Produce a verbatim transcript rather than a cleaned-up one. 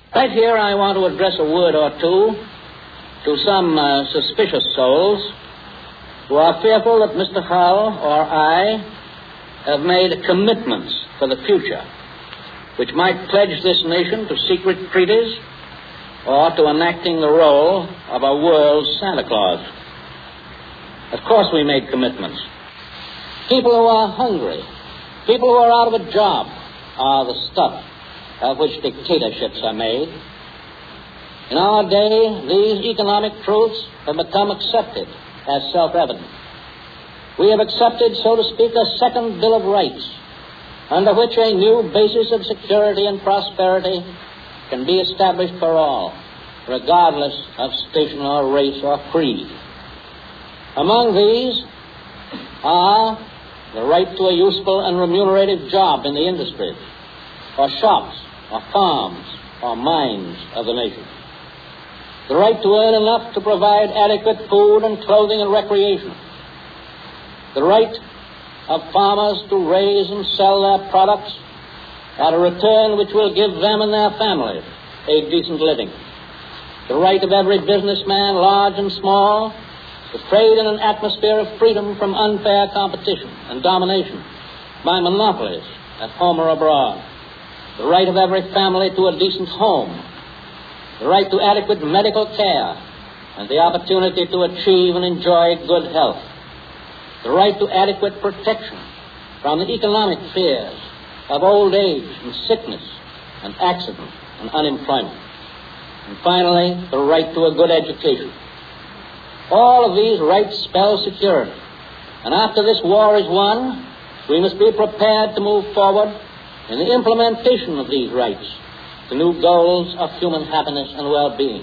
Right here I want to address a word or two to some uh, suspicious souls who are fearful that Mister Hull or I have made commitments for the future which might pledge this nation to secret treaties or to enacting the role of a world Santa Claus. Of course we made commitments. People who are hungry, people who are out of a job, are the stuff of which dictatorships are made. In our day, these economic truths have become accepted as self-evident. We have accepted, so to speak, a second Bill of Rights, under which a new basis of security and prosperity can be established for all, regardless of station or race or creed. Among these are the right to a useful and remunerative job in the industry, or shops, or farms, or mines of the nation. The right to earn enough to provide adequate food and clothing and recreation. The right of farmers to raise and sell their products at a return which will give them and their families a decent living. The right of every businessman, large and small, to trade in an atmosphere of freedom from unfair competition and domination by monopolies at home or abroad. The right of every family to a decent home. The right to adequate medical care and the opportunity to achieve and enjoy good health. The right to adequate protection from the economic fears of old age and sickness and accident and unemployment. And finally, the right to a good education. All of these rights spell security. And after this war is won, we must be prepared to move forward in the implementation of these rights to new goals of human happiness and well-being.